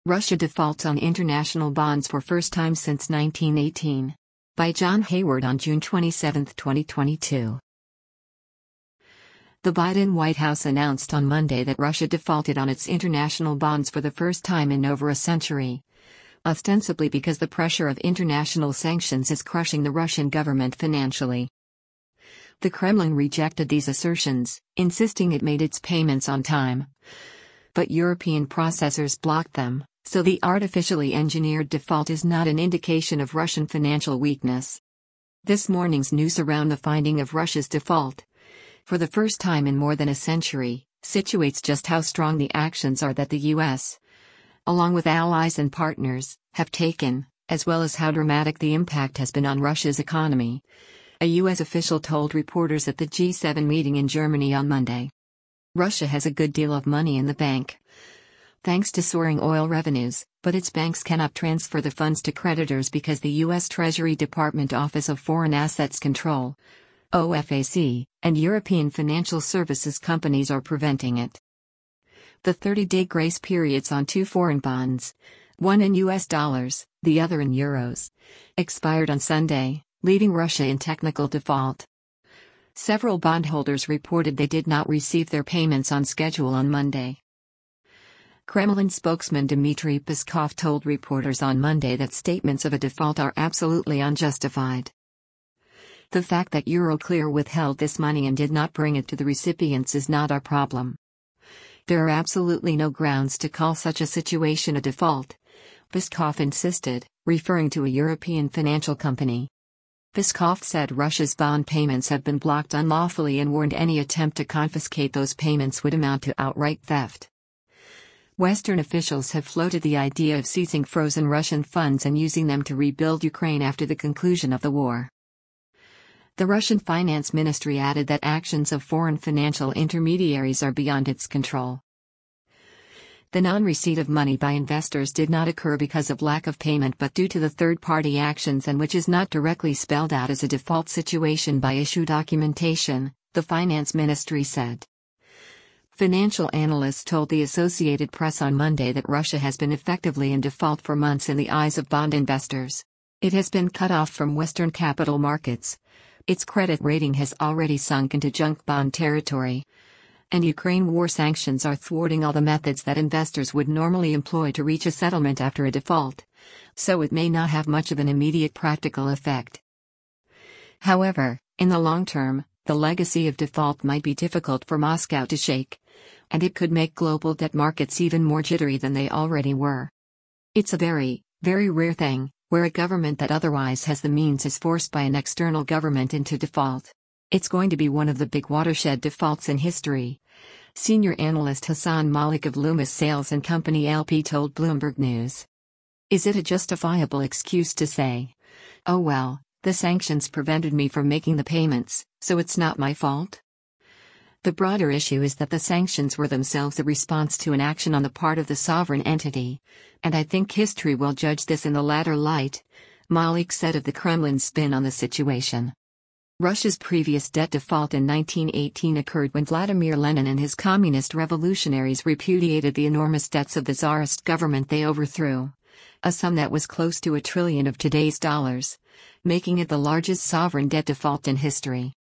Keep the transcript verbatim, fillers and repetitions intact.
Russia defaults on international bonds for first time since nineteen eighteen. By John Hayward on June twenty-seventh, twenty twenty-two. The Biden White House announced on Monday that Russia defaulted on its international bonds for the first time in over a century, ostensibly because the pressure of international sanctions is crushing the Russian government financially. The Kremlin rejected these assertions, insisting it made its payments on time. But European processors blocked them, so the artificially engineered default is not an indication of Russian financial weakness. This morning's news around the finding of Russia's default, for the first time in more than a century, situates just how strong the actions are that the U S, along with allies and partners, have taken, as well as how dramatic the impact has been on Russia's economy, a U S official told reporters at the G seven meeting in Germany on Monday. Russia has a good deal of money in the bank, thanks to soaring oil revenues, but its banks cannot transfer the funds to creditors because the U S Treasury Department Office of Foreign Assets Control, O F A C, and European financial services companies are preventing it. The thirty-day grace periods on two foreign bonds, one in U S dollars, the other in euros, expired on Sunday, leaving Russia in technical default. Several bondholders reported they did not receive their payments on schedule on Monday. Kremlin spokesman Dmitry Peskov told reporters on Monday that statements of a default are absolutely unjustified. The fact that Euroclear withheld this money and did not bring it to the recipients is not our problem. There are absolutely no grounds to call such a situation a default, Peskov insisted, referring to a European financial company. Peskov said Russia's bond payments have been blocked unlawfully and warned any attempt to confiscate those payments would amount to outright theft. Western officials have floated the idea of seizing frozen Russian funds and using them to rebuild Ukraine after the conclusion of the war. The Russian finance ministry added that actions of foreign financial intermediaries are beyond its control. The non-receipt of money by investors did not occur because of lack of payment but due to the third-party actions and which is not directly spelled out as a default situation by issue documentation, the finance ministry said. Financial analysts told the Associated Press on Monday that Russia has been effectively in default for months in the eyes of bond investors. It has been cut off from Western capital markets. Its credit rating has already sunk into junk bond territory. And Ukraine war sanctions are thwarting all the methods that investors would normally employ to reach a settlement after a default, so it may not have much of an immediate practical effect. However, in the long term, the legacy of default might be difficult for Moscow to shake, and it could make global debt markets even more jittery than they already were. It's a very, very rare thing, where a government that otherwise has the means is forced by an external government into default. It's going to be one of the big watershed defaults in history, senior analyst Hassan Malik of Loomis Sales and Company L P told Bloomberg News. Is it a justifiable excuse to say, oh well, the sanctions prevented me from making the payments, so it's not my fault? The broader issue is that the sanctions were themselves a response to an action on the part of the sovereign entity, and I think history will judge this in the latter light, Malik said of the Kremlin's spin on the situation. Russia's previous debt default in nineteen eighteen occurred when Vladimir Lenin and his communist revolutionaries repudiated the enormous debts of the Tsarist government they overthrew, a sum that was close to a trillion of today's dollars, making it the largest sovereign debt default in history.